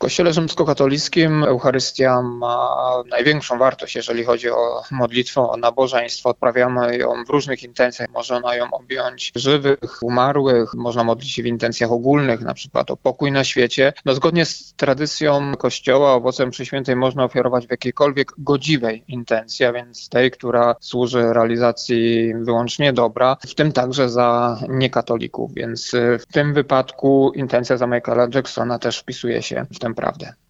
Kościele rzymskokatolickim Eucharystia ma największą wartość, jeżeli chodzi o modlitwę, o nabożeństwo. Odprawiamy ją w różnych intencjach. Można ją objąć żywych, umarłych, można modlić się w intencjach ogólnych, na przykład o pokój na świecie. Zgodnie z tradycją Kościoła owoce mszy świętej można ofiarować w jakiejkolwiek godziwej intencji, a więc tej, która służy realizacji wyłącznie dobra, w tym także za niekatolików. Więc w tym wypadku intencja za Michaela Jacksona też wpisuje się w tę prawdę.